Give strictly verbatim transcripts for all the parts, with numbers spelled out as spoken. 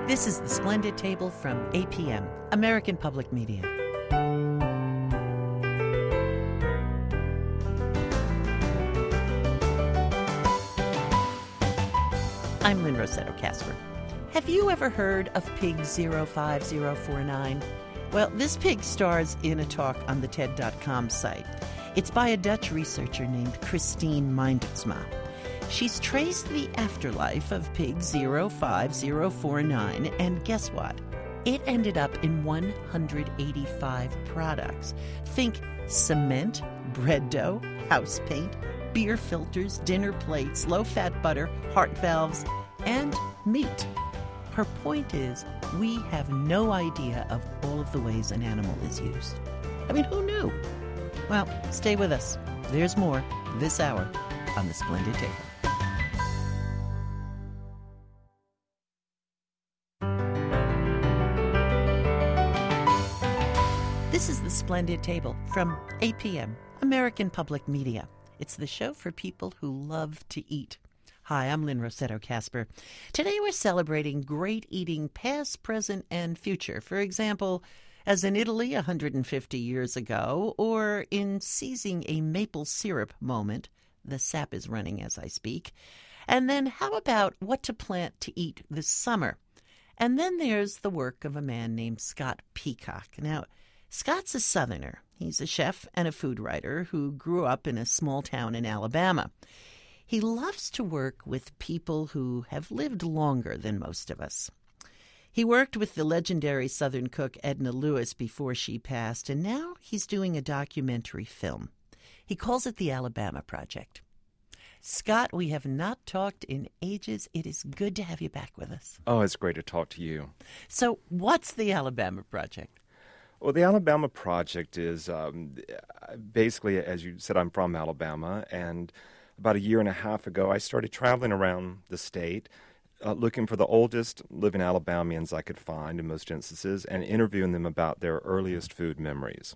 This is The Splendid Table from A P M, American Public Media. I'm Lynn Rossetto Kasper. Have you ever heard of Pig zero five zero four nine? Well, this pig stars in a talk on the T E D dot com site. It's by a Dutch researcher named Christine Meindersma. She's traced the afterlife of Pig zero five zero four nine, and guess what? It ended up in one hundred eighty-five products. Think cement, bread dough, house paint, beer filters, dinner plates, low-fat butter, heart valves, and meat. Her point is, we have no idea of all of the ways an animal is used. I mean, who knew? Well, stay with us. There's more this hour on The Splendid Table. This is The Splendid Table from A P M, American Public Media. It's the show for people who love to eat. Hi, I'm Lynn Rossetto Kasper. Today we're celebrating great eating past, present, and future. For example, as in Italy one hundred fifty years ago, or in seizing a maple syrup moment. The sap is running as I speak. And then how about what to plant to eat this summer? And then there's the work of a man named Scott Peacock. Now, Scott's a Southerner. He's a chef and a food writer who grew up in a small town in Alabama. He loves to work with people who have lived longer than most of us. He worked with the legendary Southern cook Edna Lewis before she passed, and now he's doing a documentary film. He calls it The Alabama Project. Scott, we have not talked in ages. It is good to have you back with us. Oh, it's great to talk to you. So what's The Alabama Project? Well, the Alabama Project is um, basically, as you said, I'm from Alabama, and about a year and a half ago, I started traveling around the state uh, looking for the oldest living Alabamians I could find in most instances and interviewing them about their earliest food memories.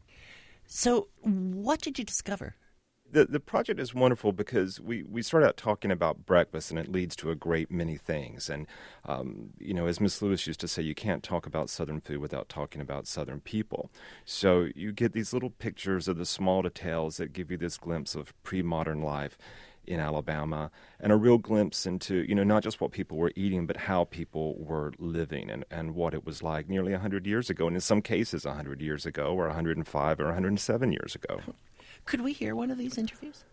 So what did you discover? The the project is wonderful because we, we start out talking about breakfast, and it leads to a great many things. And, um, you know, as Miss Lewis used to say, you can't talk about Southern food without talking about Southern people. So you get these little pictures of the small details that give you this glimpse of pre-modern life in Alabama, and a real glimpse into, you know, not just what people were eating, but how people were living and, and what it was like nearly one hundred years ago, and in some cases one hundred years ago, or one hundred five or one hundred seven years ago. Could we hear one of these interviews?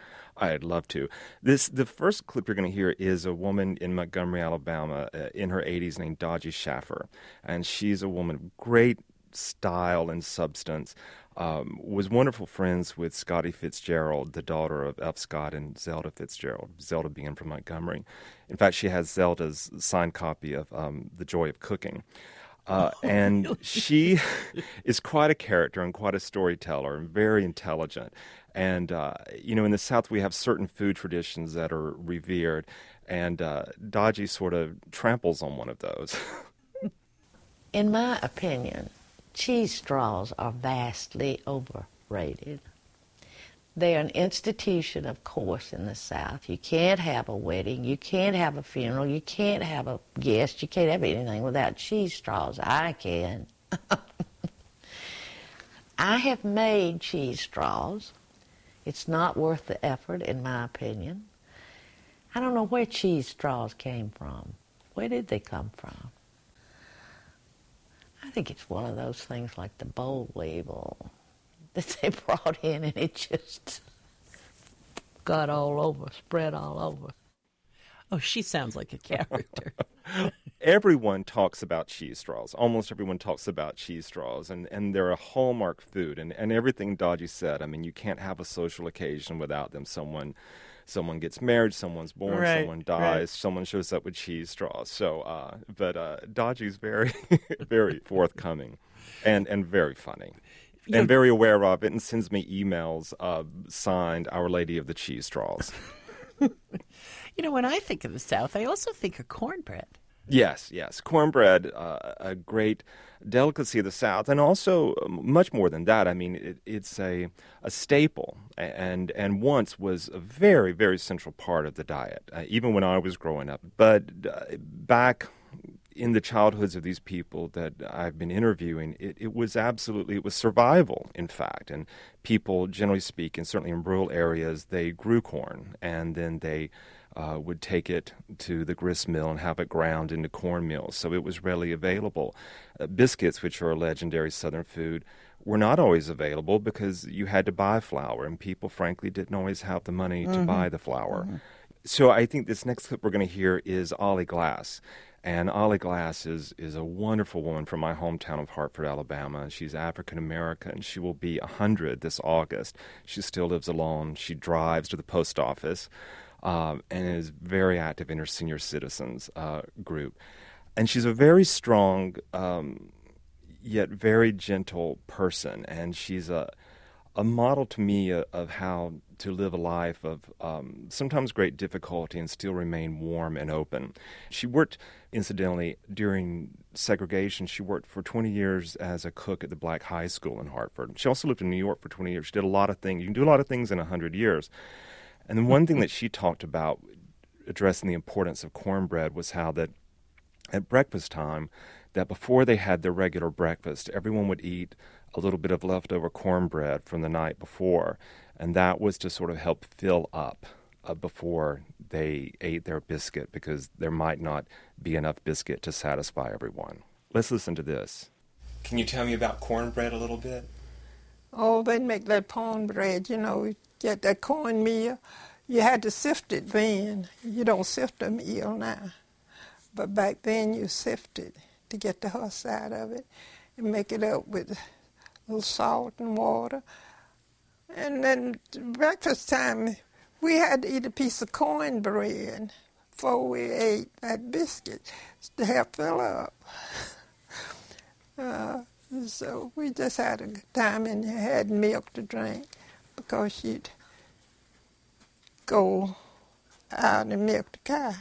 I'd love to. This the first clip you're going to hear is a woman in Montgomery, Alabama, uh, in her eighties named Dodgy Schaffer, and she's a woman of great style and substance. Um, was wonderful friends with Scotty Fitzgerald, the daughter of F. Scott and Zelda Fitzgerald, Zelda being from Montgomery. In fact, she has Zelda's signed copy of um, The Joy of Cooking. Uh, oh, and really? She is quite a character and quite a storyteller and very intelligent. And, uh, you know, in the South we have certain food traditions that are revered, and uh, Dodgy sort of tramples on one of those. In my opinion, cheese straws are vastly overrated. They're an institution, of course, in the South. You can't have a wedding, you can't have a funeral, you can't have a guest, you can't have anything without cheese straws. I can. I have made cheese straws. It's not worth the effort, in my opinion. I don't know where cheese straws came from. Where did they come from? I think it's one of those things like the boll weevil that they brought in, and it just got all over, spread all over. Oh, she sounds like a character. Everyone talks about cheese straws. Almost everyone talks about cheese straws, and, and they're a hallmark food. And, and everything Dodgy said, I mean, you can't have a social occasion without them. Someone someone gets married, someone's born, right, someone dies, right. someone shows up with cheese straws. So, uh, but uh, Dodgy's very, very forthcoming and, and very funny. You and know, very aware of it, and sends me emails uh, signed Our Lady of the Cheese Straws. You know, when I think of the South, I also think of cornbread. Yes, yes. Cornbread, uh, a great delicacy of the South, and also much more than that. I mean, it, it's a a staple, and and once was a very, very central part of the diet, uh, even when I was growing up. But uh, back in the childhoods of these people that I've been interviewing, it, it was absolutely, it was survival, in fact. And people, generally speaking, certainly in rural areas, they grew corn, and then they uh, would take it to the grist mill and have it ground into cornmeal. So it was readily available. Uh, biscuits, which are a legendary Southern food, were not always available because you had to buy flour, and people, frankly, didn't always have the money mm-hmm. to buy the flour. Mm-hmm. So I think this next clip we're going to hear is Ollie Glass. And Ollie Glass is, is a wonderful woman from my hometown of Hartford, Alabama. She's African-American. She will be one hundred this August. She still lives alone. She drives to the post office um, and is very active in her senior citizens uh, group. And she's a very strong, um, yet very gentle person. And she's a, a model to me of, of how to live a life of um, sometimes great difficulty and still remain warm and open. She worked, incidentally, during segregation. She worked for twenty years as a cook at the Black High School in Hartford. She also lived in New York for twenty years. She did a lot of things. You can do a lot of things in one hundred years. And the one thing that she talked about, addressing the importance of cornbread, was how that at breakfast time, that before they had their regular breakfast, everyone would eat a little bit of leftover cornbread from the night before. And that was to sort of help fill up uh, before they ate their biscuit, because there might not be enough biscuit to satisfy everyone. Let's listen to this. Can you tell me about cornbread a little bit? Oh, they'd make that cornbread, you know, you get that cornmeal. You had to sift it then. You don't sift the meal now. But back then you sifted to get the husk out of it and make it up with a little salt and water. And then breakfast time, we had to eat a piece of cornbread before we ate that biscuit to help fill up. Uh, so we just had a good time, and you had milk to drink because you'd go out and milk the cow.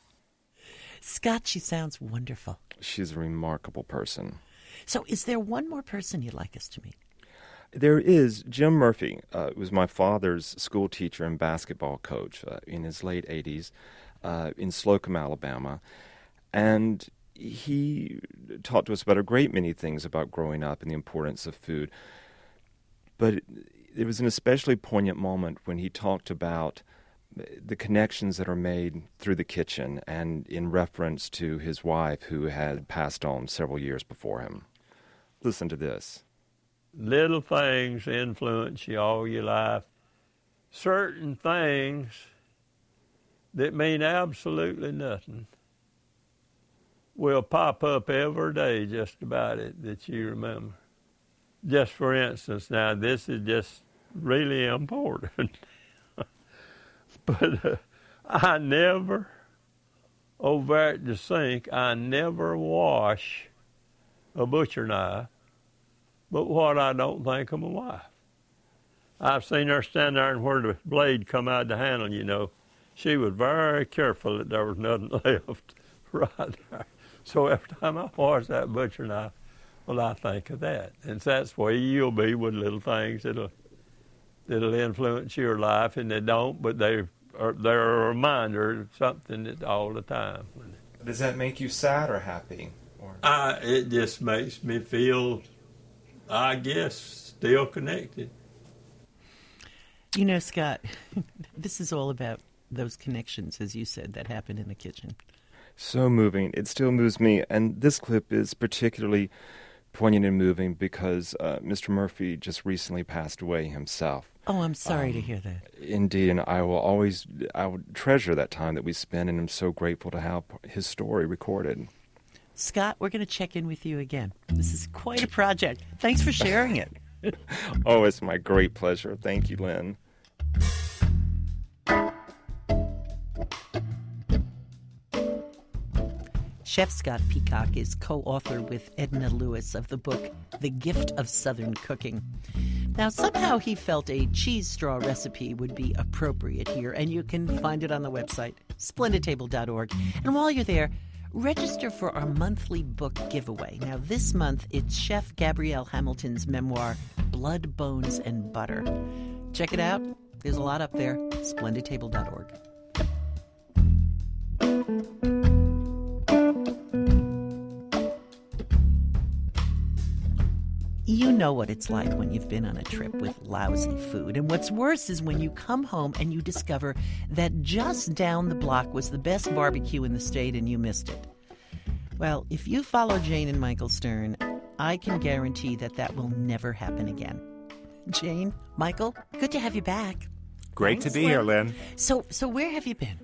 Scott, she sounds wonderful. She's a remarkable person. So is there one more person you'd like us to meet? There is. Jim Murphy uh, was my father's school teacher and basketball coach uh, in his late eighties uh, in Slocum, Alabama. And he taught to us about a great many things about growing up and the importance of food. But it, it was an especially poignant moment when he talked about the connections that are made through the kitchen, and in reference to his wife who had passed on several years before him. Listen to this. Little things influence you all your life. Certain things that mean absolutely nothing will pop up every day, just about it, that you remember. Just for instance, now this is just really important. But uh, I never, over at the sink, I never wash a butcher knife, but what I don't think of my wife. I've seen her stand there, and where the blade come out the handle, you know, she was very careful that there was nothing left right there. So every time I wash that butcher knife, well, I think of that. And that's the way you'll be with little things that'll, that'll influence your life, and they don't, but they are, they're a reminder of something that all the time. Does that make you sad or happy? Or? I, it just makes me feel, I guess, still connected. You know, Scott, this is all about those connections, as you said, that happen in the kitchen. So moving. It still moves me. And this clip is particularly poignant and moving because uh, Mister Murphy just recently passed away himself. Oh, I'm sorry um, to hear that. Indeed, and I will always, I will treasure that time that we spent, and I'm so grateful to have his story recorded. Scott, we're going to check in with you again. This is quite a project. Thanks for sharing it. Oh, it's my great pleasure. Thank you, Lynn. Chef Scott Peacock is co-author with Edna Lewis of the book The Gift of Southern Cooking. Now, somehow he felt a cheese straw recipe would be appropriate here, and you can find it on the website, splendid table dot org. And while you're there, register for our monthly book giveaway. Now, this month, it's Chef Gabrielle Hamilton's memoir, Blood, Bones, and Butter. Check it out. There's a lot up there, splendid table dot org. You know what it's like when you've been on a trip with lousy food. And what's worse is when you come home and you discover that just down the block was the best barbecue in the state and you missed it. Well, if you follow Jane and Michael Stern, I can guarantee that that will never happen again. Jane, Michael, good to have you back. Great Thanks, to be here, Lynn. So, so where have you been?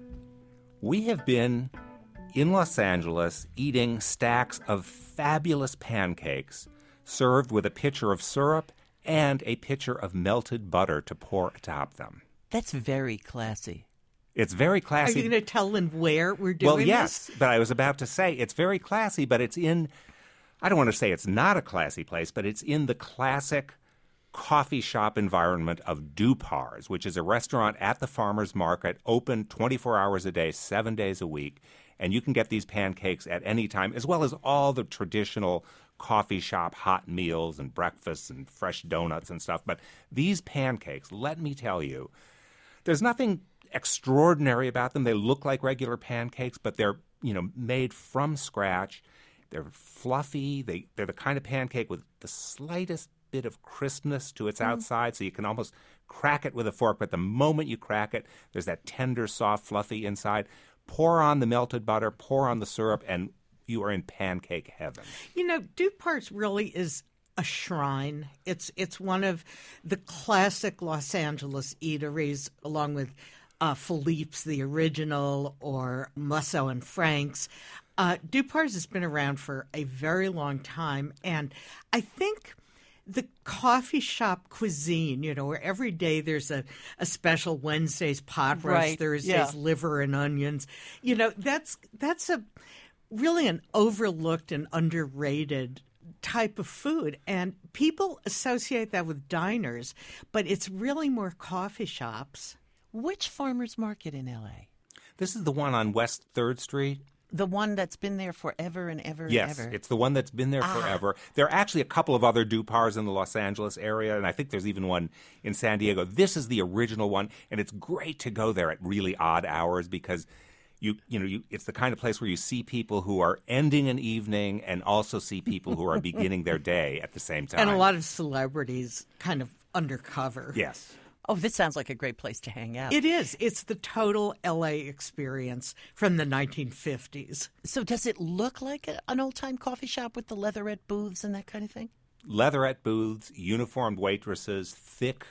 We have been in Los Angeles eating stacks of fabulous pancakes served with a pitcher of syrup and a pitcher of melted butter to pour atop them. That's very classy. It's very Are classy. you going to tell them where we're doing Well, yes, this? but I was about to say it's very classy, but it's in, I don't want to say it's not a classy place, but it's in the classic coffee shop environment of Dupar's, which is a restaurant at the farmer's market, open twenty-four hours a day, seven days a week. And you can get these pancakes at any time, as well as all the traditional coffee shop hot meals and breakfasts and fresh donuts and stuff. But these pancakes, let me tell you, there's nothing extraordinary about them. They look like regular pancakes, but they're, you know, made from scratch. They're fluffy. They, they're the kind of pancake with the slightest bit of crispness to its outside, so you can almost crack it with a fork. But the moment you crack it, there's that tender, soft, fluffy inside. Pour on the melted butter, pour on the syrup, and you are in pancake heaven. You know, Dupar's really is a shrine. It's it's one of the classic Los Angeles eateries, along with uh, Philippe's, the original, or Musso and Frank's. Uh, Dupar's has been around for a very long time, and I think the coffee shop cuisine, you know, where every day there's a, a special Wednesday's pot roast, Right, Thursday's yeah. liver and onions, you know, that's that's a really an overlooked and underrated type of food. And people associate that with diners, but it's really more coffee shops. Which farmer's market in L A? This is the one on West third Street. The one that's been there forever and ever Yes, and ever. it's the one that's been there forever. There are actually a couple of other Dupar's in the Los Angeles area, and I think there's even one in San Diego. This is the original one, and it's great to go there at really odd hours because you you know you, it's the kind of place where you see people who are ending an evening and also see people who are beginning their day at the same time. And a lot of celebrities kind of undercover. Yes. Oh, this sounds like a great place to hang out. It is. It's the total L A experience from the nineteen fifties. So does it look like a, an old-time coffee shop with the leatherette booths and that kind of thing? Leatherette booths, uniformed waitresses, thick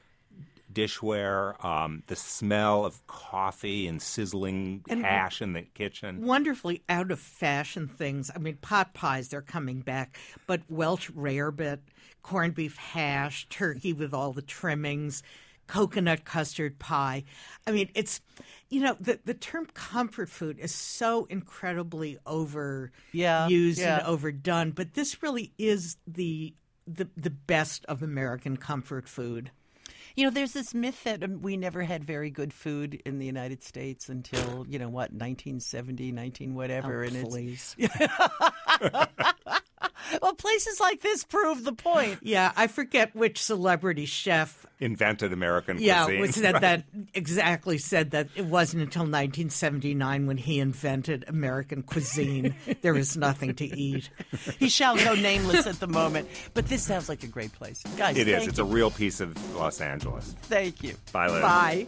dishware, um, the smell of coffee and sizzling And hash in the kitchen. Wonderfully out-of-fashion things. I mean, pot pies, they're coming back, but Welch rarebit, corned beef hash, turkey with all the trimmings, coconut custard pie. I mean, it's, you know, the, the term comfort food is so incredibly overused Yeah, yeah. and overdone, but this really is the, the the best of American comfort food. You know, there's this myth that um, we never had very good food in the United States until, you know, what, nineteen seventy, nineteen whatever. Oh, and please. It's well, places like this prove the point. Yeah, I forget which celebrity chef Invented American Yeah, cuisine. was said Right. that exactly said that it wasn't until nineteen seventy-nine when he invented American cuisine. There was nothing to eat. He shall go nameless at the moment. But this sounds like a great place. Guys, It is. thank It's you. a real piece of Los Angeles. Thank you. Bye, Liz. Bye.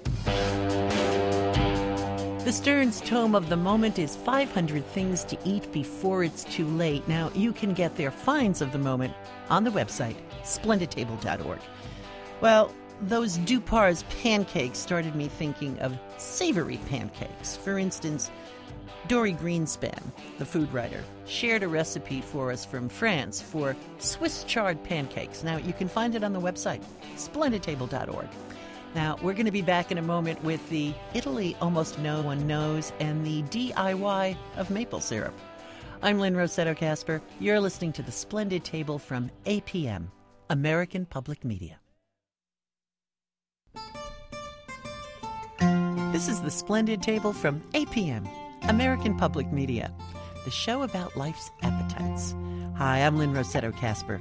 The Stearns Tome of the Moment is five hundred Things to Eat Before It's Too Late. Now, you can get their finds of the moment on the website, splendid table dot org. Well, those Dupar's pancakes started me thinking of savory pancakes. For instance, Dory Greenspan, the food writer, shared a recipe for us from France for Swiss chard pancakes. Now, you can find it on the website, splendid table dot org. Now, we're going to be back in a moment with the Italy Almost No One Knows and the D I Y of maple syrup. I'm Lynn Rossetto Kasper. You're listening to The Splendid Table from A P M, American Public Media. This is The Splendid Table from A P M, American Public Media, the show about life's appetites. Hi, I'm Lynn Rossetto Kasper.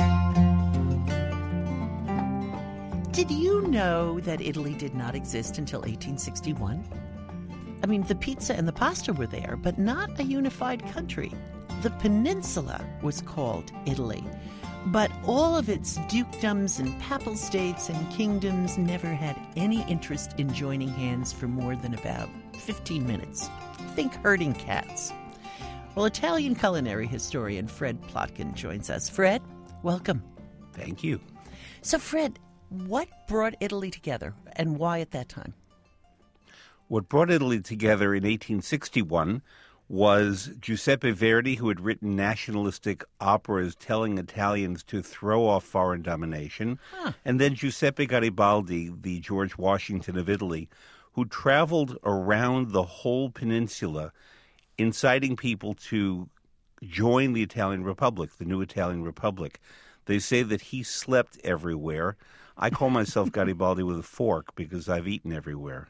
Did you know that Italy did not exist until eighteen sixty-one? I mean, the pizza and the pasta were there, but not a unified country. The peninsula was called Italy. But all of its dukedoms and papal states and kingdoms never had any interest in joining hands for more than about fifteen minutes. Think herding cats. Well, Italian culinary historian Fred Plotkin joins us. Fred, welcome. Thank you. So, Fred, what brought Italy together, and why at that time? What brought Italy together in eighteen sixty-one was Giuseppe Verdi, who had written nationalistic operas telling Italians to throw off foreign domination, huh. and then Giuseppe Garibaldi, the George Washington of Italy, who traveled around the whole peninsula inciting people to join the Italian Republic, the new Italian Republic. They say that he slept everywhere. I call myself Garibaldi with a fork because I've eaten everywhere.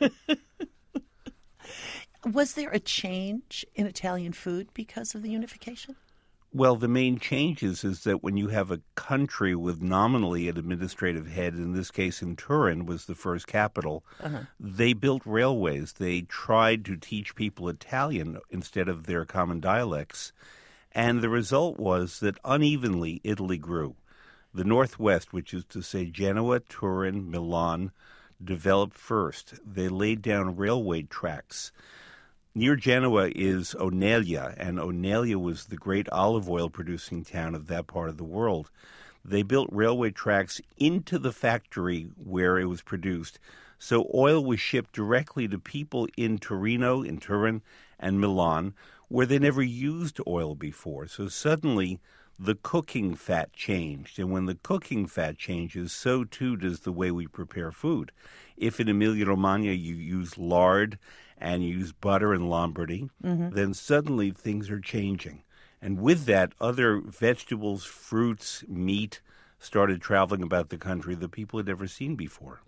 Was there a change in Italian food because of the unification? Well, the main changes is that when you have a country with nominally an administrative head, in this case in Turin was the first capital, uh-huh. they built railways. They tried to teach people Italian instead of their common dialects. And the result was that unevenly Italy grew. The Northwest, which is to say Genoa, Turin, Milan, developed first. They laid down railway tracks. Near Genoa is Oneglia, and Oneglia was the great olive oil producing town of that part of the world. They built railway tracks into the factory where it was produced, so oil was shipped directly to people in Torino, in Turin, and Milan, where they never used oil before. So suddenly the cooking fat changed, and when the cooking fat changes, so too does the way we prepare food. If in Emilia-Romagna you use lard and you use butter in Lombardy, mm-hmm. then suddenly things are changing. And with that, other vegetables, fruits, meat started traveling about the country that people had never seen before.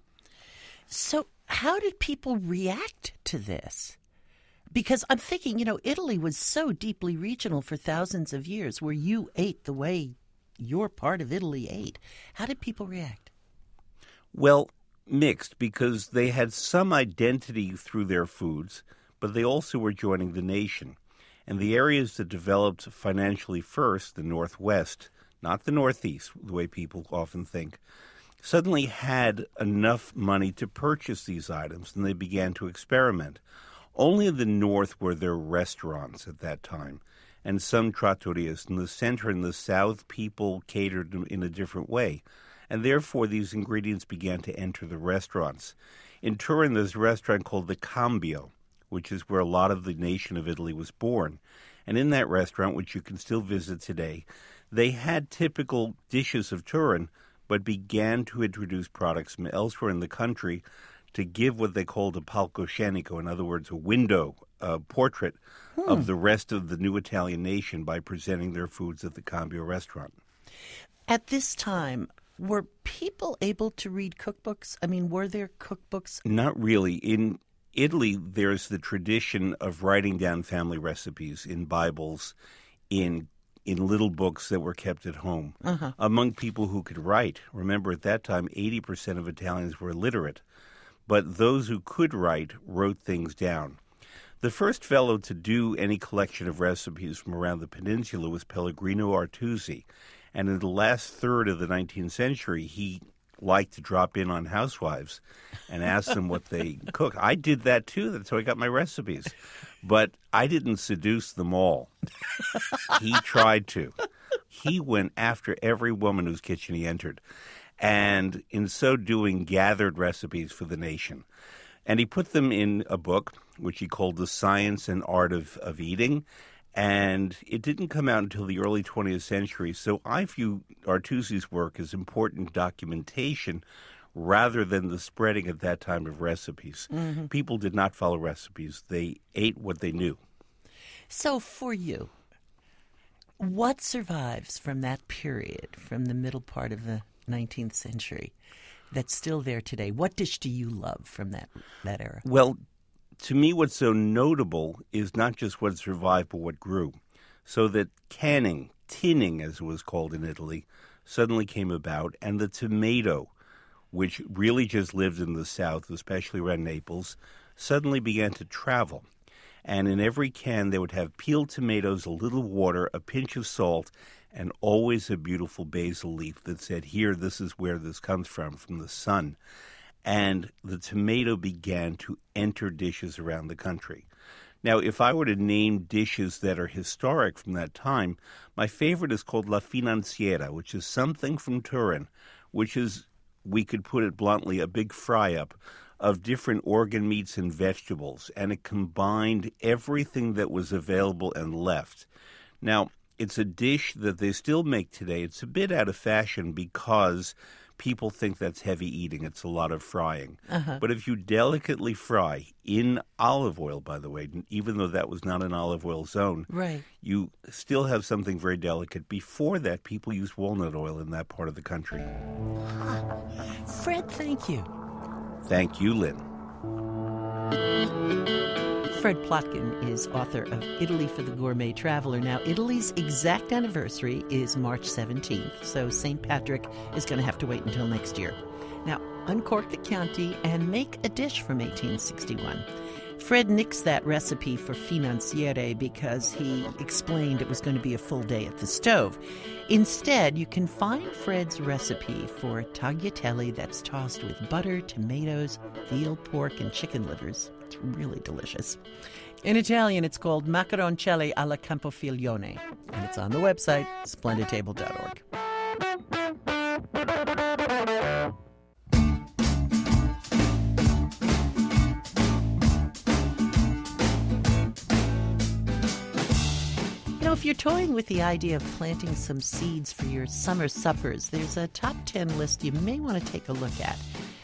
So how did people react to this? Because I'm thinking, you know, Italy was so deeply regional for thousands of years where you ate the way your part of Italy ate. How did people react? Well, mixed, because they had some identity through their foods, but they also were joining the nation. And the areas that developed financially first, the Northwest, not the Northeast, the way people often think, suddenly had enough money to purchase these items, and they began to experiment. Only in the north were there restaurants at that time, and some trattorias. In the center and the south, people catered in a different way, and therefore these ingredients began to enter the restaurants. In Turin, there's a restaurant called the Cambio, which is where a lot of the nation of Italy was born. And in that restaurant, which you can still visit today, they had typical dishes of Turin, but began to introduce products from elsewhere in the country to give what they called a palcoscenico, in other words, a window, a portrait hmm. of the rest of the new Italian nation by presenting their foods at the Cambio restaurant. At this time, were people able to read cookbooks? I mean, were there cookbooks? Not really. In Italy, there's the tradition of writing down family recipes in Bibles, in in little books that were kept at home, uh-huh. among people who could write. Remember, at that time, eighty percent of Italians were illiterate. But those who could write wrote things down. The first fellow to do any collection of recipes from around the peninsula was Pellegrino Artusi. And in the last third of the nineteenth century, he liked to drop in on housewives and ask them what they cook. I did that too. That's how I got my recipes. But I didn't seduce them all. He tried to. He went after every woman whose kitchen he entered, and in so doing gathered recipes for the nation. And he put them in a book, which he called The Science and Art of, of Eating, and it didn't come out until the early twentieth century. So I view Artusi's work as important documentation rather than the spreading at that time of recipes. Mm-hmm. People did not follow recipes. They ate what they knew. So for you, what survives from that period, from the middle part of the nineteenth century, that's still there today? What dish do you love from that, that era? Well, to me, what's so notable is not just what survived, but what grew. So that canning, tinning, as it was called in Italy, suddenly came about, and the tomato, which really just lived in the South, especially around Naples, suddenly began to travel. And in every can, they would have peeled tomatoes, a little water, a pinch of salt, and always a beautiful basil leaf that said, here, this is where this comes from, from the sun. And the tomato began to enter dishes around the country. Now, if I were to name dishes that are historic from that time, my favorite is called La Financiera, which is something from Turin, which is, we could put it bluntly, a big fry-up of different organ meats and vegetables, and it combined everything that was available and left. Now, it's a dish that they still make today. It's a bit out of fashion because people think that's heavy eating. It's a lot of frying. Uh-huh. But if you delicately fry, in olive oil, by the way, even though that was not an olive oil zone, right, you still have something very delicate. Before that, people used walnut oil in that part of the country. Huh. Fred, thank you. Thank you, Lynn. Fred Plotkin is author of Italy for the Gourmet Traveler. Now, Italy's exact anniversary is March seventeenth, so Saint Patrick is going to have to wait until next year. Now, uncork the Chianti and make a dish from eighteen sixty-one. Fred nixed that recipe for financiere because he explained it was going to be a full day at the stove. Instead, you can find Fred's recipe for tagliatelle that's tossed with butter, tomatoes, veal, pork, and chicken livers. It's really delicious. In Italian, it's called macaroncelli alla Campofiglione, and it's on the website, splendid table dot org. If you're toying with the idea of planting some seeds for your summer suppers, there's a top ten list you may want to take a look at.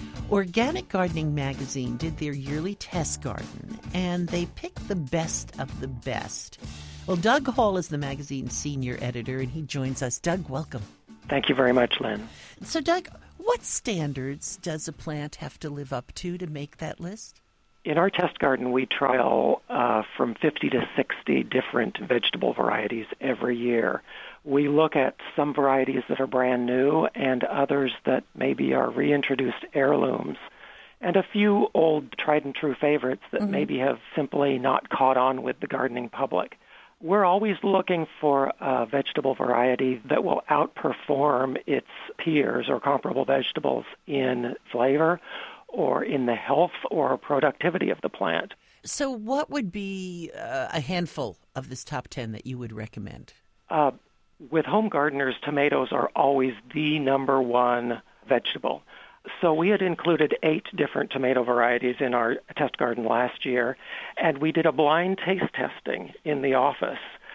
Organic Gardening Magazine did their yearly test garden, and they picked the best of the best. Well, Doug Hall is the magazine's senior editor, and he joins us. Doug, welcome. Thank you very much, Lynn. So, Doug, what standards does a plant have to live up to to make that list? In our test garden, we trial uh, from fifty to sixty different vegetable varieties every year. We look at some varieties that are brand new and others that maybe are reintroduced heirlooms, and a few old tried-and-true favorites that mm-hmm. maybe have simply not caught on with the gardening public. We're always looking for a vegetable variety that will outperform its peers or comparable vegetables in flavor, or in the health or productivity of the plant. So what would be uh, a handful of this top ten that you would recommend? Uh, with home gardeners, tomatoes are always the number one vegetable. So we had included eight different tomato varieties in our test garden last year, and we did a blind taste testing in the office.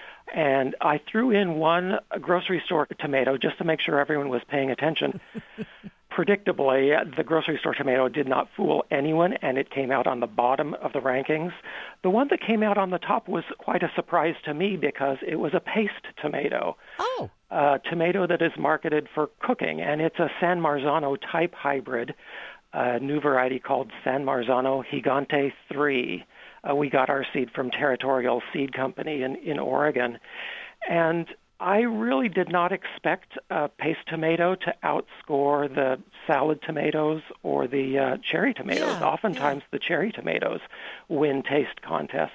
And I threw in one grocery store tomato just to make sure everyone was paying attention. Predictably, the grocery store tomato did not fool anyone, and it came out on the bottom of the rankings. The one that came out on the top was quite a surprise to me because it was a paste tomato. Oh. A tomato that is marketed for cooking, and it's a San Marzano type hybrid, a new variety called San Marzano Gigante three. Uh, we got our seed from Territorial Seed Company in, in Oregon. And I really did not expect a paste tomato to outscore the salad tomatoes or the uh, cherry tomatoes. Yeah, Oftentimes yeah. the cherry tomatoes win taste contests.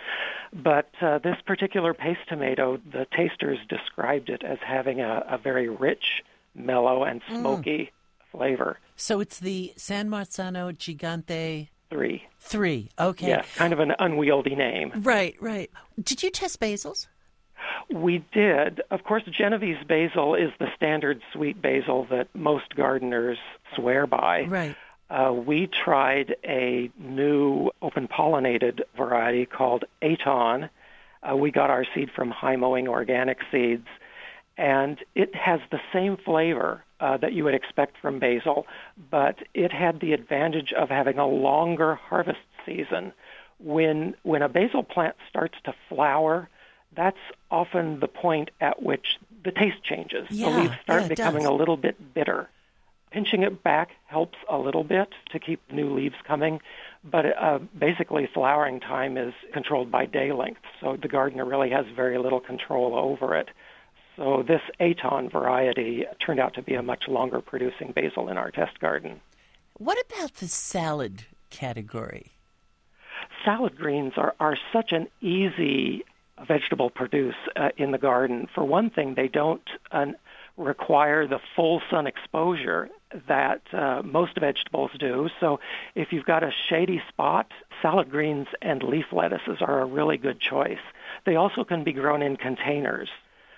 But uh, this particular paste tomato, the tasters described it as having a, a very rich, mellow, and smoky mm. flavor. So it's the San Marzano Gigante... Three. Three, okay. Yeah, kind of an unwieldy name. Right, right. Did you test basils? We did. Of course, Genovese basil is the standard sweet basil that most gardeners swear by. Right. Uh, we tried a new open-pollinated variety called Aton. Uh, we got our seed from High Mowing Organic Seeds, and it has the same flavor uh, that you would expect from basil, but it had the advantage of having a longer harvest season. When when a basil plant starts to flower, that's often the point at which the taste changes. Yeah, the leaves start yeah, becoming does. a little bit bitter. Pinching it back helps a little bit to keep new leaves coming, but uh, basically flowering time is controlled by day length, so the gardener really has very little control over it. So this Aton variety turned out to be a much longer producing basil in our test garden. What about the salad category? salad greens are, are such an easy vegetable produce uh, in the garden. For one thing, they don't uh, require the full sun exposure that uh, most vegetables do. So if you've got a shady spot, salad greens and leaf lettuces are a really good choice. They also can be grown in containers.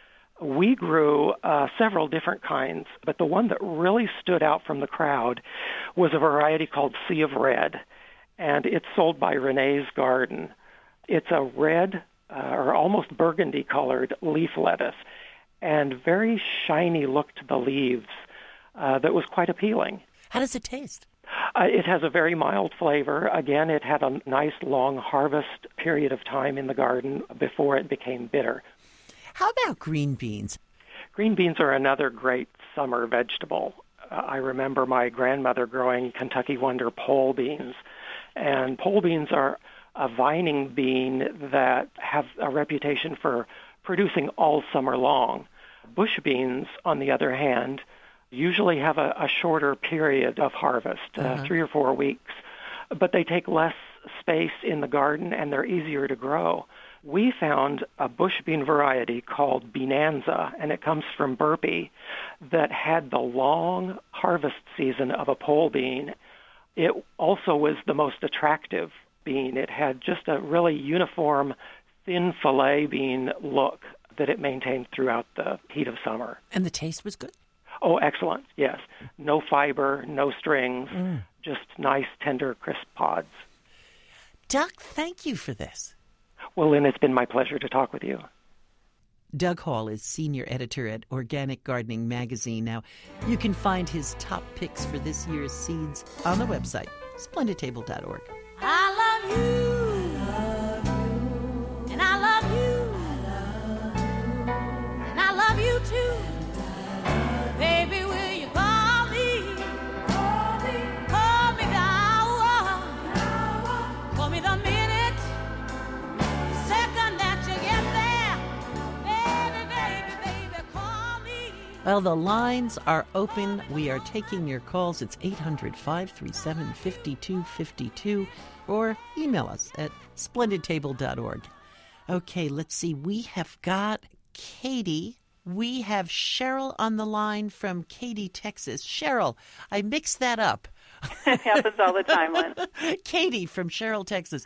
We grew uh, several different kinds, but the one that really stood out from the crowd was a variety called Sea of Red, and it's sold by Renee's Garden. It's a red uh, or almost burgundy-colored leaf lettuce, and very shiny look to the leaves uh, that was quite appealing. How does it taste? Uh, it has a very mild flavor. Again, it had a nice long harvest period of time in the garden before it became bitter. How about green beans? Green beans are another great summer vegetable. Uh, I remember my grandmother growing Kentucky Wonder pole beans. And pole beans are a vining bean that have a reputation for producing all summer long. Bush beans, on the other hand, usually have a, a shorter period of harvest, uh, uh-huh. three or four weeks. But they take less space in the garden and they're easier to grow. We found a bush bean variety called Bonanza, and it comes from Burpee, that had the long harvest season of a pole bean. It also was the most attractive bean. It had just a really uniform, thin fillet bean look that it maintained throughout the heat of summer. And the taste was good? Oh, excellent, yes. No fiber, no strings, mm. just nice, tender, crisp pods. Doug, thank you for this. Well, Lynn, it's been my pleasure to talk with you. Doug Hall is senior editor at Organic Gardening Magazine. Now, you can find his top picks for this year's seeds on the website, splendid table dot org. I love you, I love you. And I love you, I love you. And I love you too. Baby, will you call me? Call me, call me the hour, call me the minute, the second that you get there. Baby, baby, baby, call me. Well, the lines are open. We are taking your calls. It's eight hundred, five three seven, five two five two, or email us at splendid table dot org. Okay, let's see. We have got Katie. We have Cheryl on the line from Katy, Texas. Cheryl, I mixed that up. It happens all the time, Lynn. Katie from Cheryl, Texas.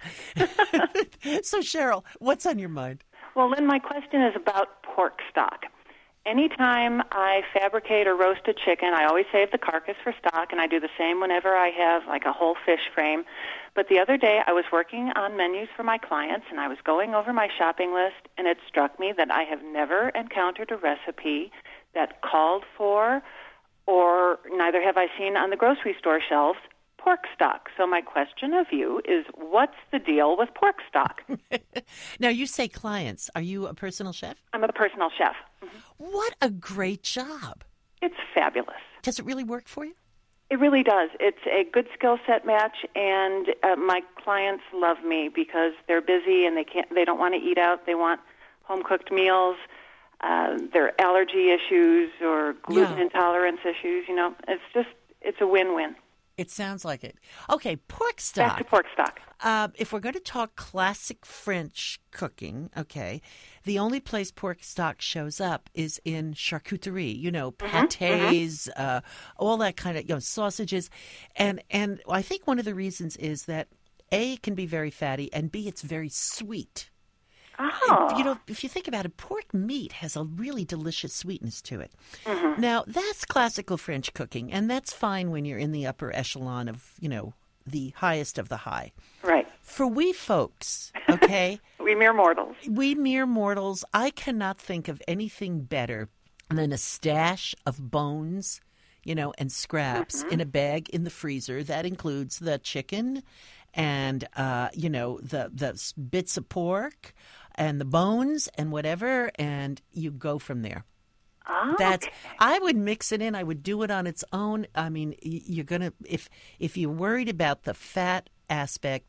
So, Cheryl, what's on your mind? Well, Lynn, my question is about pork stock. Anytime I fabricate or roast a chicken, I always save the carcass for stock, and I do the same whenever I have like a whole fish frame. But the other day I was working on menus for my clients, and I was going over my shopping list, and it struck me that I have never encountered a recipe that called for, or neither have I seen on the grocery store shelves, pork stock. So my question of you is, what's the deal with pork stock? Now, you say clients. Are you a personal chef? I'm a personal chef. Mm-hmm. What a great job. It's fabulous. Does it really work for you? It really does. It's a good skill set match, and uh, my clients love me because they're busy and they can't. They don't want to eat out. They want home cooked meals. Uh, their allergy issues or gluten yeah. intolerance issues. You know, it's just it's a win-win. It sounds like it. Okay, pork stock. Back to pork stock. Uh, if we're going to talk classic French cooking, okay, the only place pork stock shows up is in charcuterie, you know, mm-hmm, pâtés, mm-hmm. uh, all that kind of, you know, sausages. And, and I think one of the reasons is that, A, it can be very fatty, and B, it's very sweet. Oh. You know, if you think about it, pork meat has a really delicious sweetness to it. Mm-hmm. Now, that's classical French cooking, and that's fine when you're in the upper echelon of, you know, the highest of the high. Right. For we folks, okay? we mere mortals. We mere mortals, I cannot think of anything better than a stash of bones, you know, and scraps mm-hmm. in a bag in the freezer. That includes the chicken and, uh, you know, the, the bits of pork and the bones and whatever, and you go from there. Oh, That's. okay. I would mix it in. I would do it on its own. I mean, you're gonna if if you're worried about the fat aspect,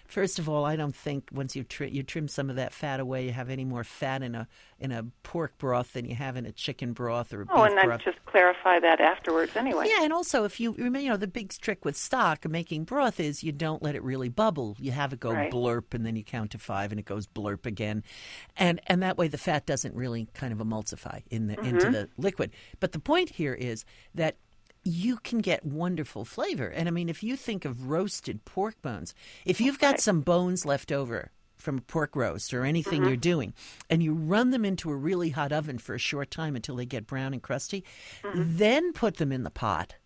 First of all, I don't think once you tri- you trim some of that fat away, you have any more fat in a in a pork broth than you have in a chicken broth or a Oh, beef and I broth. just clarify that afterwards anyway. Yeah, and also if you remember, you know, the big trick with stock and making broth is you don't let it really bubble. You have it go Right. blurp, and then you count to five, and it goes blurp again, and and that way the fat doesn't really kind of emulsify in the into the liquid. But the point here is that you can get wonderful flavor. And I mean, if you think of roasted pork bones, if you've got Right. some bones left over from a pork roast or anything you're doing, and you run them into a really hot oven for a short time until they get brown and crusty, then put them in the pot.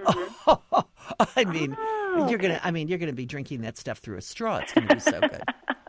Oh, I mean, you're gonna. I mean, you're gonna be drinking that stuff through a straw. It's gonna be so good.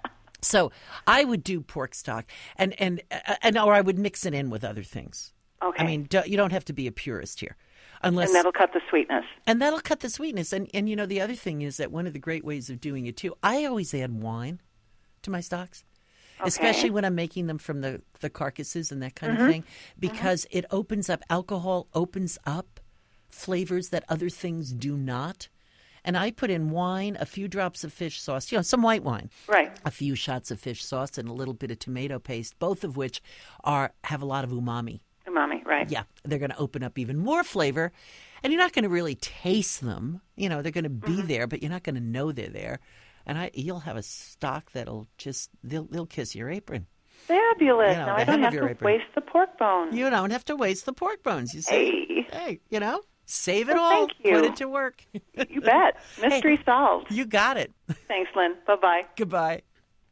So I would do pork stock, and and and or I would mix it in with other things. Okay. I mean, do, you don't have to be a purist here, unless and that'll cut the sweetness. and that'll cut the sweetness. And and you know the other thing is that one of the great ways of doing it too. I always add wine to my stocks, Okay. especially when I'm making them from the the carcasses and that kind of thing, because it opens up alcohol, opens up flavors that other things do not. And I put in wine, a few drops of fish sauce, you know, some white wine, Right. a few shots of fish sauce, and a little bit of tomato paste, both of which are have a lot of umami. Umami, right. Yeah, they're going to open up even more flavor, and you're not going to really taste them. You know, they're going to be there, but you're not going to know they're there. And I, you'll have a stock that'll just they'll they'll kiss your apron. Fabulous. You know, now the I don't hem of have your to apron. waste the pork bone. You don't have to waste the pork bones. You see, Hey. hey, you know, save it Well, all, thank you. put it to work. You bet. Mystery solved. You got it. Thanks, Lynn. Bye-bye. Goodbye.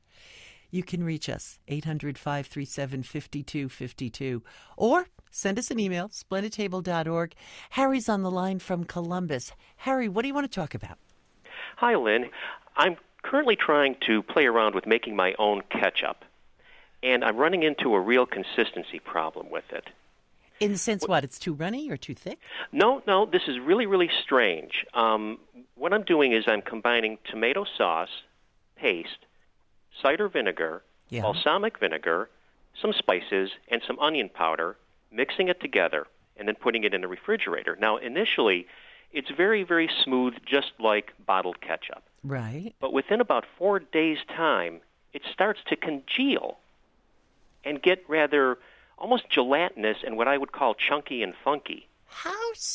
You can reach us, eight hundred, five three seven, five two five two, or send us an email, splendid table dot org. Harry's on the line from Columbus. Harry, what do you want to talk about? Hi, Lynn. I'm currently trying to play around with making my own ketchup, and I'm running into a real consistency problem with it. In the sense what? It's too runny or too thick? No, no, this is really, really strange. Um, what I'm doing is I'm combining tomato sauce, paste, cider vinegar, Yeah. balsamic vinegar, some spices, and some onion powder, mixing it together, and then putting it in the refrigerator. Now, initially, it's very, very smooth, just like bottled ketchup. Right. But within about four days' time, it starts to congeal and get rather almost gelatinous and what I would call chunky and funky. How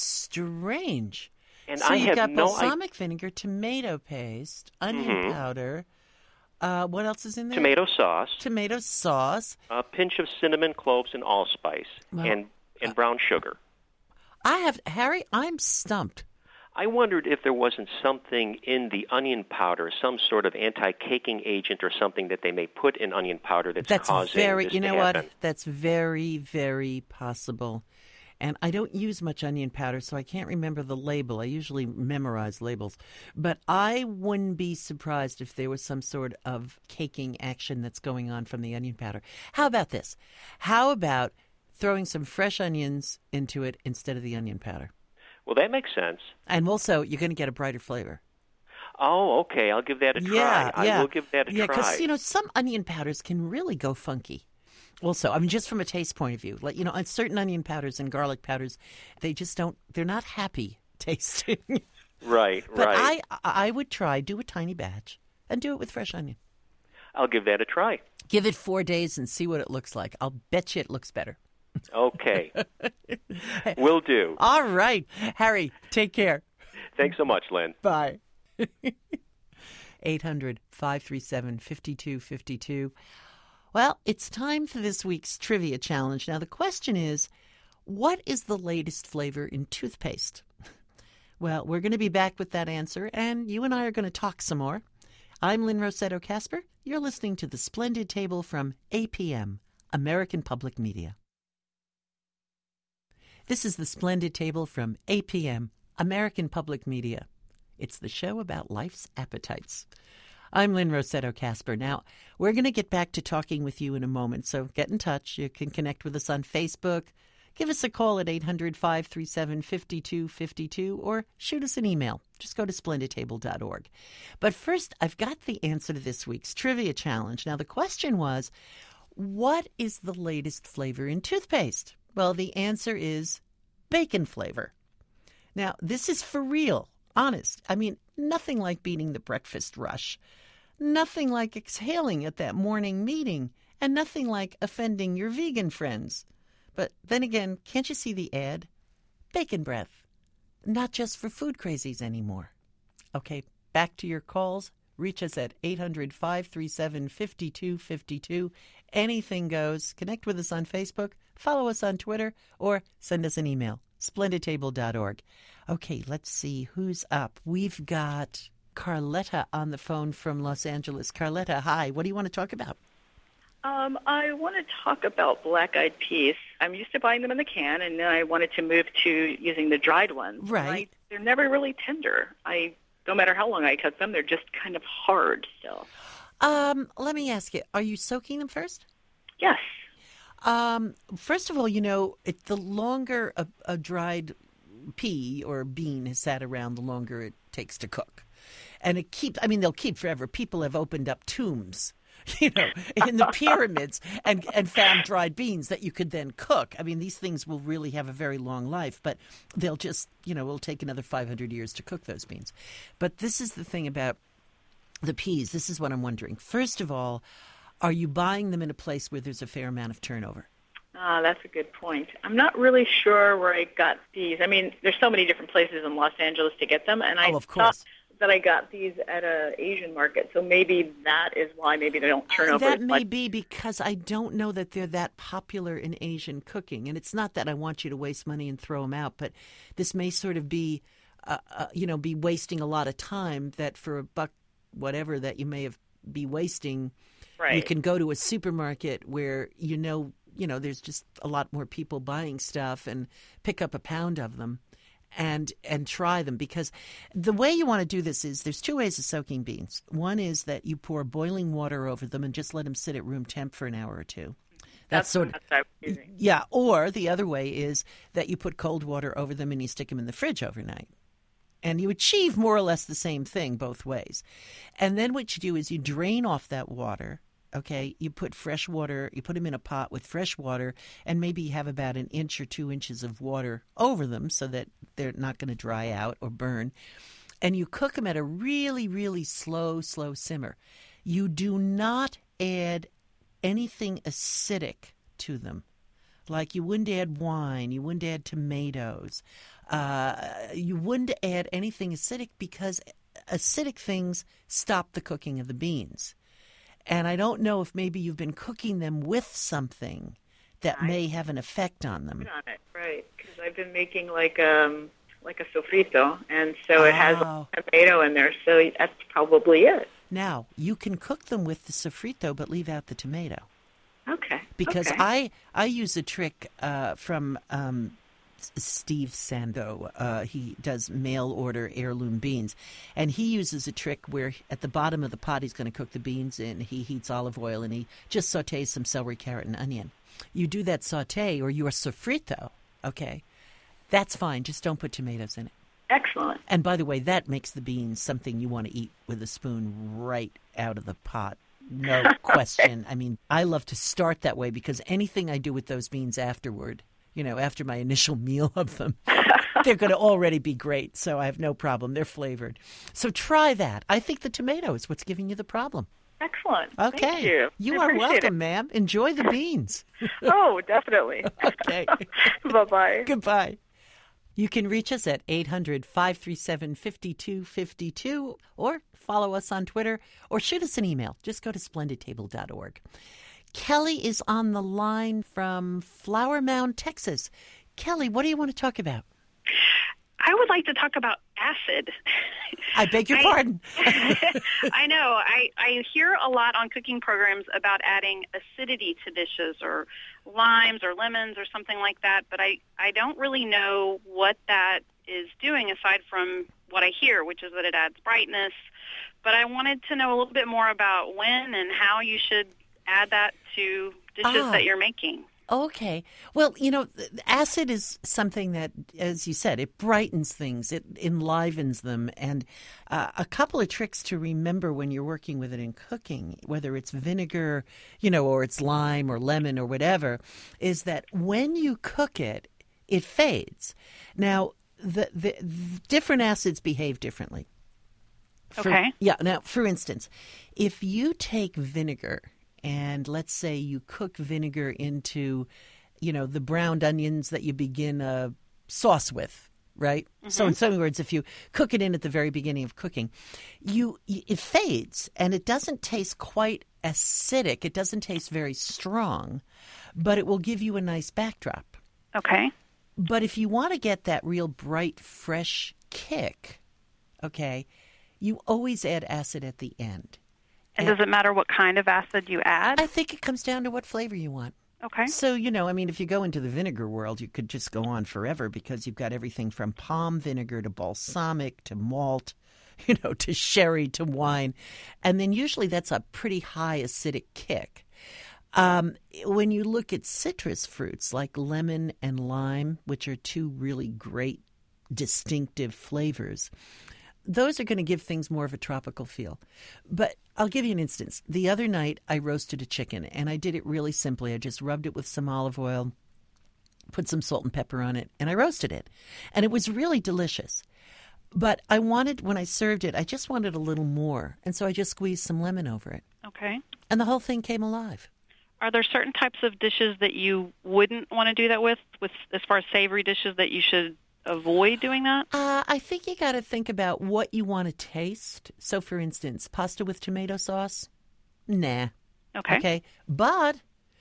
strange. And so I you've have got no balsamic vinegar, tomato paste, onion Mhm. powder. Uh, what else is in there? tomato sauce, Tomato sauce. a pinch of cinnamon, cloves, and allspice, Well, and, and brown sugar. I have, Harry, I'm stumped. I wondered if there wasn't something in the onion powder, some sort of anti-caking agent or something that they may put in onion powder that's, That's causing very, this you to know what? happen. That's very, very possible. And I don't use much onion powder, so I can't remember the label. I usually memorize labels. But I wouldn't be surprised if there was some sort of caking action that's going on from the onion powder. How about this? How about throwing some fresh onions into it instead of the onion powder? Well, that makes sense. And also, you're going to get a brighter flavor. Oh, okay. I'll give that a try. Yeah, I yeah. will give that a yeah, try. because, you know, some onion powders can really go funky. Also, I mean, just from a taste point of view, like, you know, on certain onion powders and garlic powders, they just don't, they're not happy tasting. Right, But right. I, I would try, do a tiny batch and do it with fresh onion. I'll give that a try. Give it four days and see what it looks like. I'll bet you it looks better. Okay. Will do. All right. Harry, take care. Thanks so much, Lynn. Bye. eight hundred, five three seven, five two five two. Well, it's time for this week's trivia challenge. Now, the question is, what is the latest flavor in toothpaste? Well, we're going to be back with that answer, and you and I are going to talk some more. I'm Lynn Rossetto Casper. You're listening to The Splendid Table from A P M, American Public Media. This is The Splendid Table from A P M, American Public Media. It's the show about life's appetites. I'm Lynn Rossetto Casper. Now, we're going to get back to talking with you in a moment, so get in touch. You can connect with us on Facebook. Give us a call at eight hundred, five three seven, five two five two or shoot us an email. Just go to splendid table dot org. But first, I've got the answer to this week's trivia challenge. Now, the question was, what is the latest flavor in toothpaste? Well, the answer is bacon flavor. Now, this is for real, honest. I mean, nothing like beating the breakfast rush. Nothing like exhaling at that morning meeting, and nothing like offending your vegan friends. But then again, can't you see the ad? Bacon breath. Not just for food crazies anymore. Okay, back to your calls. Reach us at eight hundred, five three seven, five two five two. Anything goes. Connect with us on Facebook, follow us on Twitter, or send us an email, splendid table dot org. Okay, let's see who's up. We've got Carletta on the phone from Los Angeles. Carletta, hi. What do you want to talk about? Um, I want to talk about black-eyed peas. I'm used to buying them in the can, and then I wanted to move to using the dried ones. Right. I, they're never really tender. I no matter how long I cut them, they're just kind of hard still. Um, let me ask you, are you soaking them first? Yes. Um, first of all, you know, it, the longer a, a dried pea or bean has sat around, the longer it takes to cook. And it keeps, I mean, they'll keep forever. People have opened up tombs, you know, in the pyramids and, and found dried beans that you could then cook. I mean, these things will really have a very long life, but they'll just, you know, it'll take another five hundred years to cook those beans. But this is the thing about the peas. This is what I'm wondering. First of all, are you buying them in a place where there's a fair amount of turnover? Ah, that's a good point. I'm not really sure where I got these. I mean, there's so many different places in Los Angeles to get them, and I oh, of course. thought that I got these at an Asian market, so maybe that is why maybe they don't turn over That as may much. be because I don't know that they're that popular in Asian cooking, and it's not that I want you to waste money and throw them out, but this may sort of be, uh, uh, you know, be wasting a lot of time that for a buck, whatever that you may have be wasting, right. You can go to a supermarket where you know, you know, there's just a lot more people buying stuff and pick up a pound of them. And and try them, because the way you want to do this is there's two ways of soaking beans. One is that you pour boiling water over them and just let them sit at room temp for an hour or two. That's, That's sort of what I was using. Yeah. Or the other way is that you put cold water over them and you stick them in the fridge overnight, and you achieve more or less the same thing both ways. And then what you do is you drain off that water. Okay, you put fresh water, you put them in a pot with fresh water, and maybe you have about an inch or two inches of water over them so that they're not going to dry out or burn. And you cook them at a really, really slow, slow simmer. You do not add anything acidic to them. Like you wouldn't add wine, you wouldn't add tomatoes. Uh, you wouldn't add anything acidic because acidic things stop the cooking of the beans. And I don't know if maybe you've been cooking them with something that I, may have an effect on them. On it, right? Because I've been making like um like a sofrito, and so oh. it has a tomato in there. So that's probably it. Now you can cook them with the sofrito, but leave out the tomato. Okay. Because okay. I I use a trick uh, from um, Steve Sando. Uh, he does mail order heirloom beans, and he uses a trick where at the bottom of the pot he's going to cook the beans in. He heats olive oil and he just sautés some celery, carrot, and onion. You do that sauté or your sofrito, okay? That's fine. Just don't put tomatoes in it. Excellent. And by the way, that makes the beans something you want to eat with a spoon right out of the pot. No question. I mean, I love to start that way because anything I do with those beans afterward, you know, after my initial meal of them, they're going to already be great. So I have no problem. They're flavored. So try that. I think the tomato is what's giving you the problem. Excellent. Okay. Thank you. You I are welcome, it. ma'am. Enjoy the beans. Oh, definitely. Okay. Bye-bye. Goodbye. You can reach us at eight hundred, five three seven, five two five two or follow us on Twitter or shoot us an email. Just go to splendid table dot org. Kelly is on the line from Flower Mound, Texas. Kelly, what do you want to talk about? I would like to talk about acid. I beg your I, pardon. I know. I, I hear a lot on cooking programs about adding acidity to dishes or limes or lemons or something like that, but I, I don't really know what that is doing aside from what I hear, which is that it adds brightness. But I wanted to know a little bit more about when and how you should add that to dishes ah. that you're making. Okay. Well, you know, acid is something that, as you said, it brightens things, it enlivens them. And uh, a couple of tricks to remember when you're working with it in cooking, whether it's vinegar, you know, or it's lime or lemon or whatever, is that when you cook it, it fades. Now, the, the, the different acids behave differently. For, Okay. Yeah. Now, for instance, if you take vinegar and let's say you cook vinegar into, you know, the browned onions that you begin a sauce with, right? Mm-hmm. So in some words, if you cook it in at the very beginning of cooking, you it fades and it doesn't taste quite acidic. It doesn't taste very strong, but it will give you a nice backdrop. Okay. But if you want to get that real bright, fresh kick, okay, you always add acid at the end. And, and does it matter what kind of acid you add? I think it comes down to what flavor you want. Okay. So, you know, I mean, if you go into the vinegar world, you could just go on forever because you've got everything from palm vinegar to balsamic to malt, you know, to sherry to wine. And then usually that's a pretty high acidic kick. Um, when you look at citrus fruits like lemon and lime, which are two really great distinctive flavors, those are going to give things more of a tropical feel. But I'll give you an instance. The other night, I roasted a chicken, and I did it really simply. I just rubbed it with some olive oil, put some salt and pepper on it, and I roasted it. And it was really delicious. But I wanted, when I served it, I just wanted a little more. And so I just squeezed some lemon over it. Okay. And the whole thing came alive. Are there certain types of dishes that you wouldn't want to do that with, with as far as savory dishes that you should avoid doing that? Uh, I think you got to think about what you want to taste. So, for instance, pasta with tomato sauce? Nah. Okay. Okay. But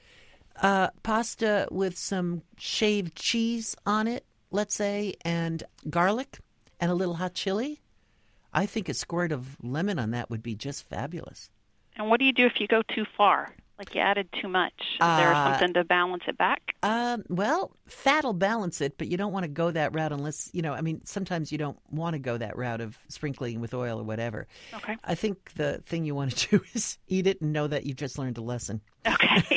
uh, pasta with some shaved cheese on it, let's say, and garlic and a little hot chili, I think a squirt of lemon on that would be just fabulous. And what do you do if you go too far? Like you added too much? Is uh, there something to balance it back? Um, well, fat will balance it, but you don't want to go that route unless, you know, I mean, sometimes you don't want to go that route of sprinkling with oil or whatever. Okay. I think the thing you want to do is eat it and know that you just learned a lesson. Okay.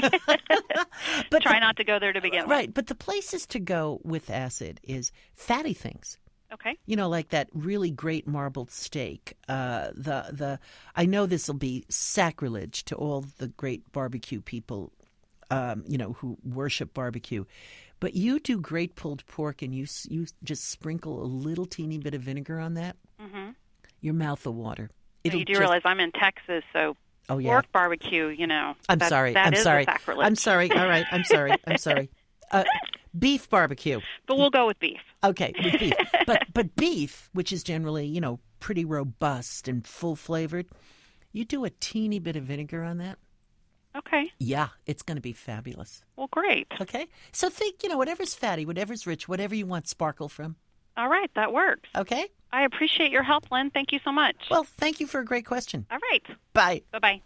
But try the, not to go there to begin with. Right, but the places to go with acid is fatty things. Okay. You know, like that really great marbled steak. Uh, the the I know this will be sacrilege to all the great barbecue people, um, you know, who worship barbecue. But you do great pulled pork and you you just sprinkle a little teeny bit of vinegar on that. Mm-hmm. Your mouth will water. It'll you do just... realize I'm in Texas, so oh, yeah. pork barbecue, you know. I'm that, sorry. That I'm is sorry. A sacrilege. I'm sorry. All right. I'm sorry. I'm sorry. Uh, beef barbecue. But we'll go with beef. Okay, with beef. but but beef, which is generally, you know, pretty robust and full flavored, you do a teeny bit of vinegar on that. Okay. Yeah, it's going to be fabulous. Well, great. Okay. So think, you know, whatever's fatty, whatever's rich, whatever you want sparkle from. All right, that works. Okay. I appreciate your help, Lynn. Thank you so much. Well, thank you for a great question. All right. Bye. Bye-bye.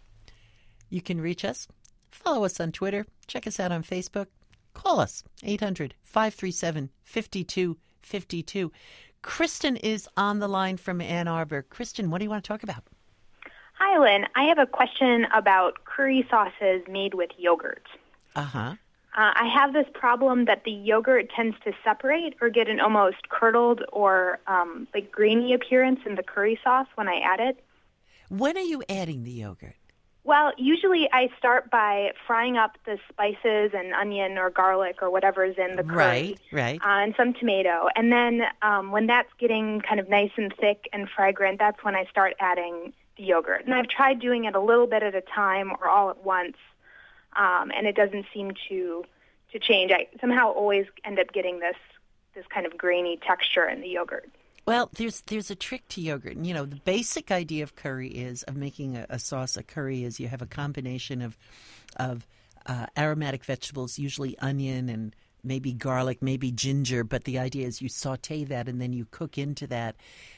You can reach us. Follow us on Twitter. Check us out on Facebook. Call us, eight hundred, five three seven, five two five two. Kristen is on the line from Ann Arbor. Kristen, what do you want to talk about? Hi, Lynn. I have a question about curry sauces made with yogurt. Uh-huh. Uh, I have this problem that the yogurt tends to separate or get an almost curdled or um, like grainy appearance in the curry sauce when I add it. When are you adding the yogurt? Well, usually I start by frying up the spices and onion or garlic or whatever's in the curry. Right, right. Uh, and some tomato. And then um, when that's getting kind of nice and thick and fragrant, that's when I start adding the yogurt. And I've tried doing it a little bit at a time or all at once, um, and it doesn't seem to to change. I somehow always end up getting this this kind of grainy texture in the yogurt. Well, there's there's a trick to yogurt. And, you know, the basic idea of curry is, of making a, a sauce, a curry is you have a combination of of uh, aromatic vegetables, usually onion and maybe garlic, maybe ginger. But the idea is you saute that and then you cook into that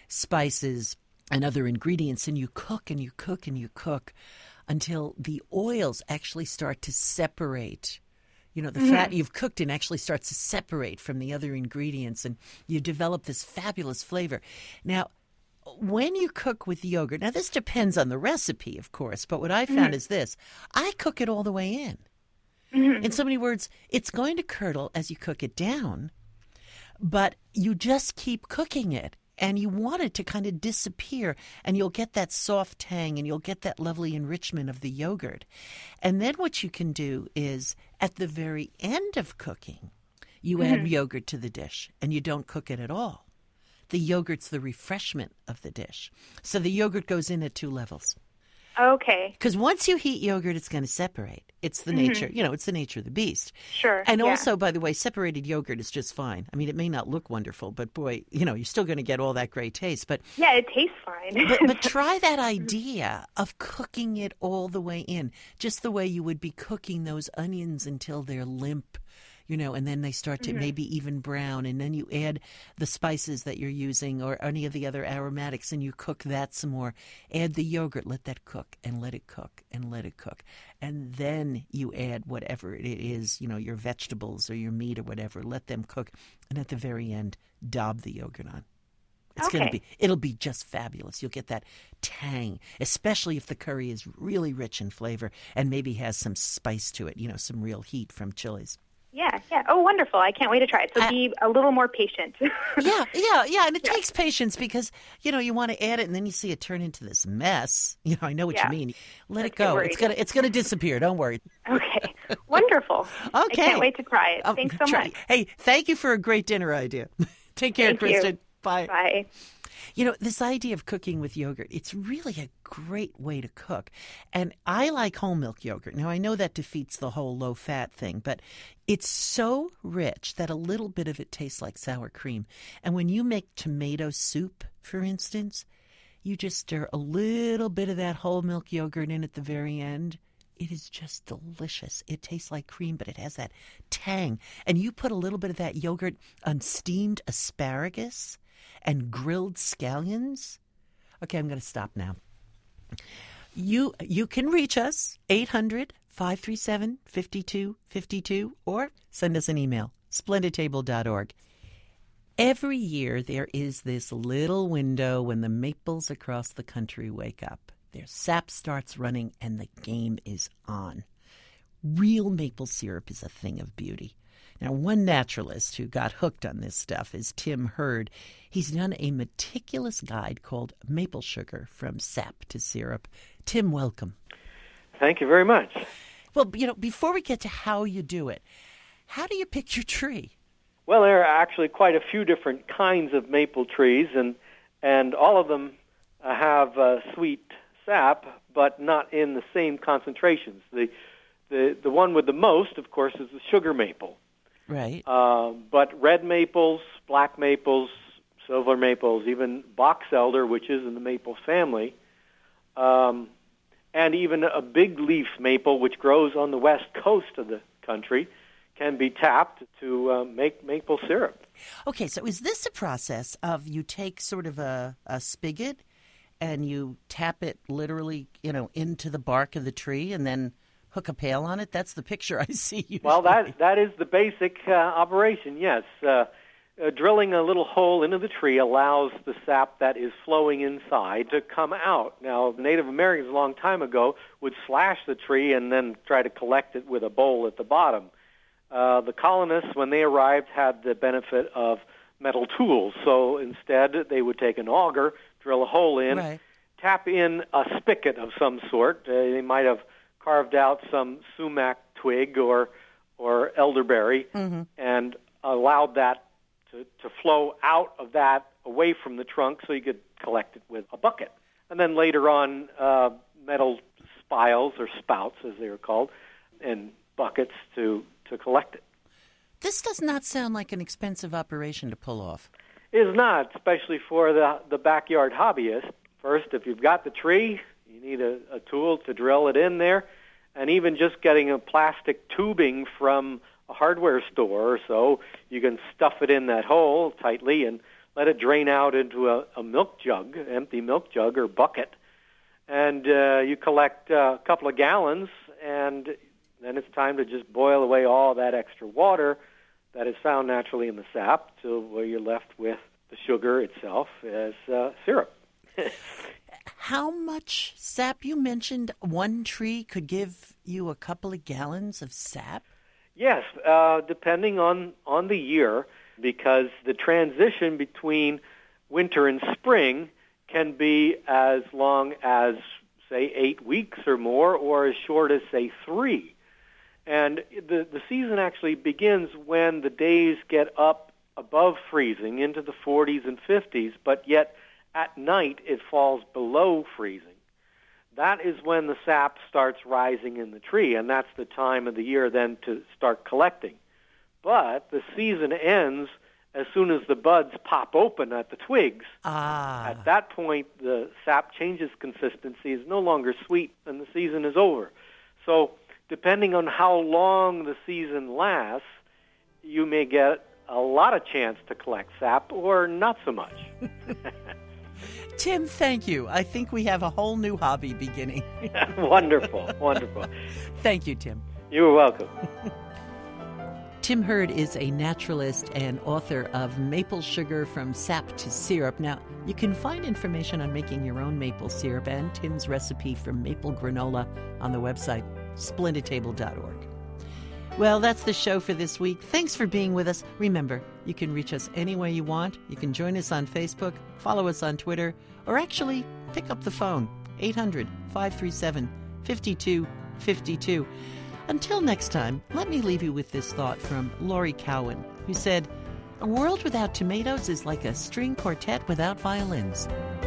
spices and other ingredients. And you cook and you cook and you cook until the oils actually start to separate. You know, the mm-hmm. fat you've cooked in actually starts to separate from the other ingredients, and you develop this fabulous flavor. Now, when you cook with yogurt, now this depends on the recipe, of course, but what I found mm-hmm. is this. I cook it all the way in. Mm-hmm. In so many words, it's going to curdle as you cook it down, but you just keep cooking it. And you want it to kind of disappear, and you'll get that soft tang, and you'll get that lovely enrichment of the yogurt. And then what you can do is, at the very end of cooking, you mm-hmm. add yogurt to the dish, and you don't cook it at all. the yogurt's the refreshment of the dish. So the yogurt goes in at two levels. Okay. Because once you heat yogurt, it's going to separate. It's the Mhm. nature, you know, it's the nature of the beast. Sure. And yeah. also, by the way, separated yogurt is just fine. I mean, it may not look wonderful, but boy, you know, you're still going to get all that great taste. But Yeah, it tastes fine. but, but try that idea of cooking it all the way in, just the way you would be cooking those onions until they're limp, you know, and then they start to Mhm. maybe even brown, and then you add the spices that you're using or any of the other aromatics, and you cook that some more. Add the yogurt, let that cook, and let it cook, and let it cook. And then you add whatever it is, you know, your vegetables or your meat or whatever, let them cook. And at the very end, daub the yogurt on. It's going to Okay. be, it'll be just fabulous. You'll get that tang, especially if the curry is really rich in flavor and maybe has some spice to it, you know, some real heat from chilies. Yeah, yeah. Oh, wonderful. I can't wait to try it. So be a little more patient. Yeah, yeah, yeah. And it takes patience because, you know, you want to add it and then you see it turn into this mess. You know, I know what Yeah. you mean. Let Let's it get go. worried. It's gonna it's gonna disappear. Don't worry. Okay. Wonderful. I Okay. can't wait to try it. Oh, Thanks so try- much. Hey, thank you for a great dinner idea. Take care, Thank you. Kristen. Bye. Bye. You know, this idea of cooking with yogurt, it's really a great way to cook. And I like whole milk yogurt. Now, I know that defeats the whole low-fat thing, but it's so rich that a little bit of it tastes like sour cream. And when you make tomato soup, for instance, you just stir a little bit of that whole milk yogurt in at the very end. It is just delicious. It tastes like cream, but it has that tang. And you put a little bit of that yogurt on steamed asparagus and grilled scallions. Okay, I'm going to stop now. You you can reach us, eight hundred, five three seven, five two five two, or send us an email, splendid table dot org. Every year there is this little window when the maples across the country wake up. Their sap starts running and the game is on. Real maple syrup is a thing of beauty. Now, one naturalist who got hooked on this stuff is Tim Hurd. He's done a meticulous guide called Maple Sugar from Sap to Syrup. Tim, welcome. Thank you very much. Well, you know, before we get to how you do it, how do you pick your tree? Well, there are actually quite a few different kinds of maple trees, and and all of them uh, have uh, sweet sap, but not in the same concentrations. The the the one with the most, of course, is the sugar maple. Right. Uh, but red maples, black maples, silver maples, even box elder, which is in the maple family, um, and even a big leaf maple, which grows on the west coast of the country, can be tapped to uh, make maple syrup. Okay, so is this a process of you take sort of a, a spigot and you tap it literally, you know, into the bark of the tree and then hook a pail on it? That's the picture I see usually. Well, that that is the basic uh, operation, yes. Uh, uh, drilling a little hole into the tree allows the sap that is flowing inside to come out. Now, Native Americans a long time ago would slash the tree and then try to collect it with a bowl at the bottom. Uh, the colonists, when they arrived, had the benefit of metal tools. So instead, they would take an auger, drill a hole in, Right. tap in a spigot of some sort. Uh, they might have carved out some sumac twig or or elderberry Mm-hmm. and allowed that to, to flow out of that away from the trunk so you could collect it with a bucket. And then later on, uh, metal spiles or spouts, as they were called, and buckets to, to collect it. This does not sound like an expensive operation to pull off. It is not, especially for the, the backyard hobbyist. First, if you've got the tree, you need a, a tool to drill it in there, and even just getting a plastic tubing from a hardware store or so, you can stuff it in that hole tightly and let it drain out into a, a milk jug, empty milk jug or bucket, and uh, you collect uh, a couple of gallons, and then it's time to just boil away all that extra water that is found naturally in the sap till where you're left with the sugar itself as uh, syrup. How much sap? You mentioned one tree could give you a couple of gallons of sap? Yes, uh, depending on, on the year, because the transition between winter and spring can be as long as, say, eight weeks or more, or as short as, say, three. And the, the season actually begins when the days get up above freezing into the forties and fifties, but yet at night it falls below freezing. That is when the sap starts rising in the tree, and that's the time of the year then to start collecting. But the season ends as soon as the buds pop open at the twigs. Ah. At that point, the sap changes consistency, is no longer sweet, and the season is over. So depending on how long the season lasts, you may get a lot of chance to collect sap or not so much. Tim, thank you. I think we have a whole new hobby beginning. Wonderful, wonderful. Thank you, Tim. You're welcome. Tim Hurd is a naturalist and author of Maple Sugar from Sap to Syrup. Now, you can find information on making your own maple syrup and Tim's recipe for maple granola on the website splendid table dot org. Well, that's the show for this week. Thanks for being with us. Remember, you can reach us any way you want. You can join us on Facebook, follow us on Twitter, or actually pick up the phone, eight hundred, five three seven, five two five two. Until next time, let me leave you with this thought from Laurie Cowan, who said, "A world without tomatoes is like a string quartet without violins."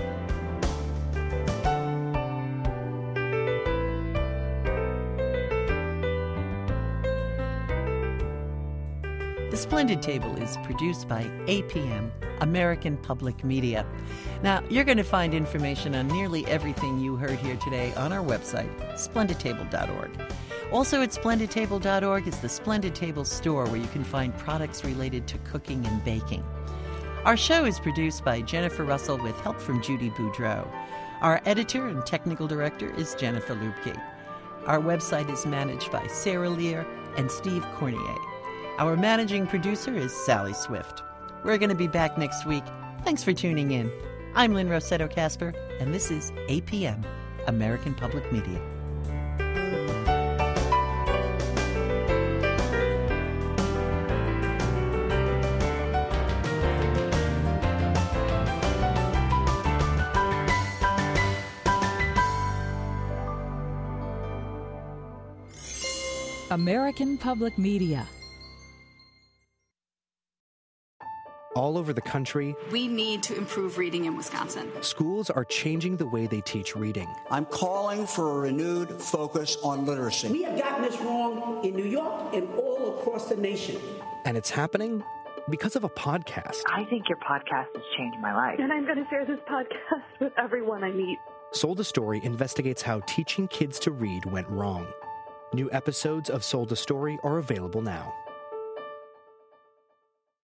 The Splendid Table is produced by A P M, American Public Media. Now, you're going to find information on nearly everything you heard here today on our website, splendid table dot org. Also at splendid table dot org is the Splendid Table store, where you can find products related to cooking and baking. Our show is produced by Jennifer Russell with help from Judy Boudreau. Our editor and technical director is Jennifer Lubke. Our website is managed by Sarah Lear and Steve Cornier. Our managing producer is Sally Swift. We're going to be back next week. Thanks for tuning in. I'm Lynn Rossetto Kasper, and this is A P M, American Public Media. American Public Media. All over the country, we need to improve reading in Wisconsin. Schools are changing the way they teach reading. I'm calling for a renewed focus on literacy. We have gotten this wrong in New York and all across the nation. And it's happening because of a podcast. I think your podcast has changed my life. And I'm going to share this podcast with everyone I meet. Sold a Story investigates how teaching kids to read went wrong. New episodes of Sold a Story are available now.